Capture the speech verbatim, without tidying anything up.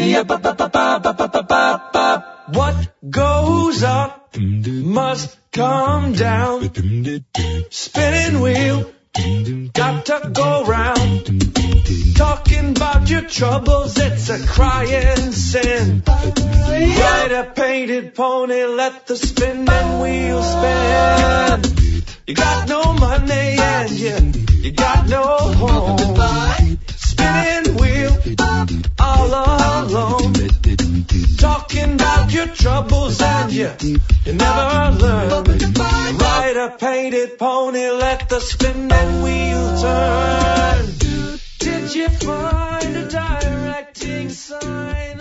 What goes up must come down. Spinning wheel, got to go round. Talking about your troubles, it's a crying sin. Ride a painted pony, let the spinning wheel spin. You got no money and you, you got no home. Spinning wheel, all alone. Talking about your troubles and you, you never learn. Ride a painted pony, let the spinning wheel turn. Did you find a directing sign?